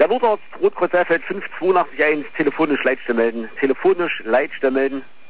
Der Notarzt Rotkreuz Seefeld 5881 telefonisch Leitstelle melden. Telefonisch Leitstelle melden.